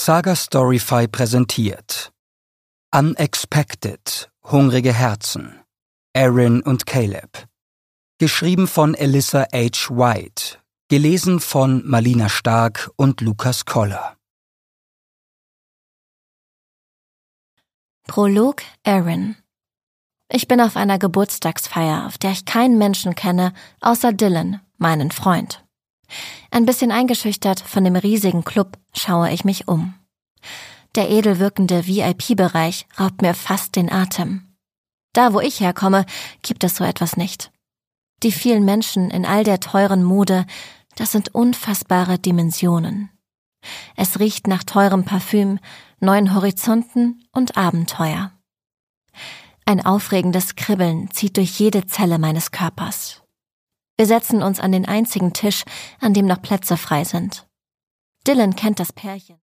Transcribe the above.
Saga Storyfy präsentiert Unexpected – Hungrige Herzen, Aaron und Caleb. Geschrieben von Alyssa H. White, gelesen von Malina Stark und Lukas Koller. Prolog Aaron. Ich bin auf einer Geburtstagsfeier, auf der ich keinen Menschen kenne, außer Dylan, meinen Freund. Ein bisschen eingeschüchtert von dem riesigen Club schaue ich mich um. Der edel wirkende VIP-Bereich raubt mir fast den Atem. Da, wo ich herkomme, gibt es so etwas nicht. Die vielen Menschen in all der teuren Mode, das sind unfassbare Dimensionen. Es riecht nach teurem Parfüm, neuen Horizonten und Abenteuer. Ein aufregendes Kribbeln zieht durch jede Zelle meines Körpers. Wir setzen uns an den einzigen Tisch, an dem noch Plätze frei sind. Dylan kennt das Pärchen.